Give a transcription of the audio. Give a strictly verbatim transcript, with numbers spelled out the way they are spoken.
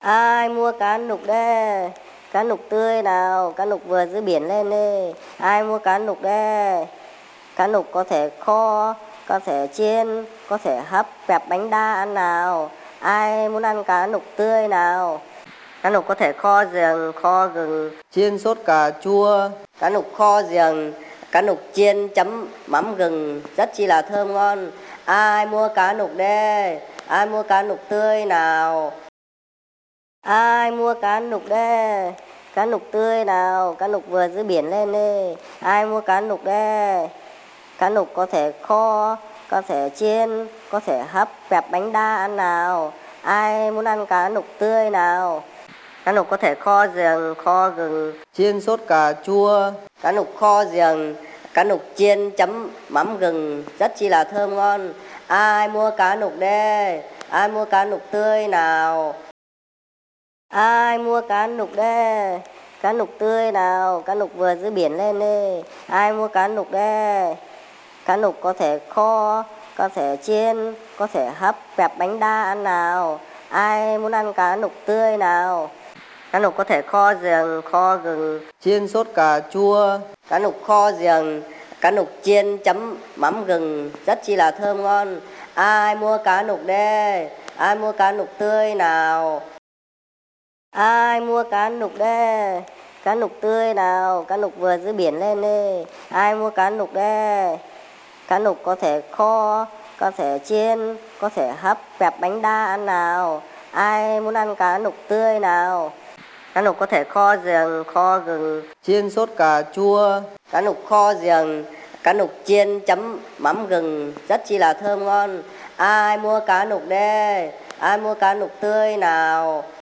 Ai mua cá nục đây? Cá nục tươi nào, cá nục vừa dưới biển lên đi. Ai mua cá nục đây? Cá nục có thể kho, có thể chiên, có thể hấp, kẹp bánh đa ăn nào. Ai muốn ăn cá nục tươi nào? Cá nục có thể kho giềng, kho gừng, chiên sốt cà chua. cá nục kho giềng, cá nục chiên chấm mắm gừng rất chi là thơm ngon. Ai mua cá nục đây? Ai mua cá nục tươi nào? Ai mua cá nục đây? Cá nục tươi nào, cá nục vừa dưới biển lên đi. Ai mua cá nục đây? Cá nục có thể kho, có thể chiên, có thể hấp, kẹp bánh đa ăn nào. Ai muốn ăn cá nục tươi nào? Cá nục có thể kho giềng, kho gừng, chiên sốt cà chua. cá nục kho giềng, cá nục chiên chấm mắm gừng rất chi là thơm ngon. Ai mua cá nục đây? Ai mua cá nục tươi nào? Ai mua cá nục đây? Cá nục tươi nào, cá nục vừa dưới biển lên đi. Ai mua cá nục đây? Cá nục có thể kho, có thể chiên, có thể hấp, kẹp bánh đa ăn nào. Ai muốn ăn cá nục tươi nào? Cá nục có thể kho giềng, kho gừng, chiên sốt cà chua. cá nục kho giềng, cá nục chiên chấm mắm gừng rất chi là thơm ngon. Ai mua cá nục đây? Ai mua cá nục tươi nào? Ai mua cá nục đây? Cá nục tươi nào, cá nục vừa dưới biển lên đi. Ai mua cá nục đây? Cá nục có thể kho, có thể chiên, có thể hấp, kẹp bánh đa ăn nào. Ai muốn ăn cá nục tươi nào? Cá nục có thể kho giềng, kho gừng, chiên sốt cà chua. cá nục kho giềng, cá nục chiên chấm mắm gừng rất chi là thơm ngon. Ai mua cá nục đây? Ai mua cá nục tươi nào?